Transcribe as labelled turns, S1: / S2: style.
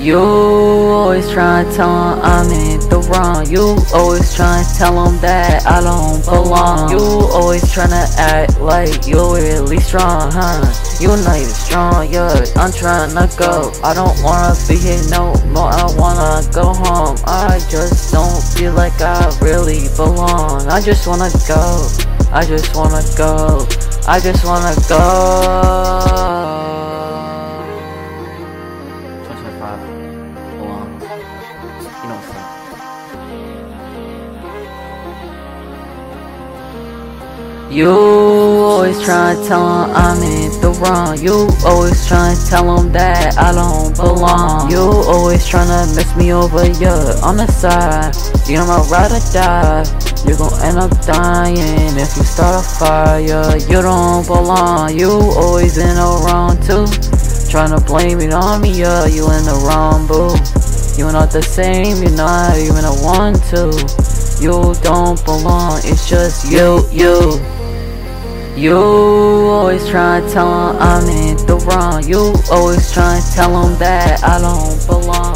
S1: You always try to tell 'em I'm in the wrong. You always try to tell 'em that I don't belong. You always tryna act like you're really strong, huh? You not even strong, yeah. I'm tryna go. I don't wanna be here no more. I wanna go home. I just don't feel like I really belong. I just wanna go. I just wanna go. I just wanna go.
S2: 2025. Hold on. You know what's up.
S1: You always try to tell 'em I'm in the wrong. You always try to tell 'em that I don't belong. You always tryna mess me over, yeah, on the side. You know I'd rather die. You're gon' end up dying if you start a fire. You don't belong. You always in the wrong too. Tryna blame it on me, yeah, you in the wrong, boo. You're not the same, you're not even a one, two. You don't belong, it's just you. You always try to tell 'em I'm in the wrong. You always try to tell 'em that I don't belong.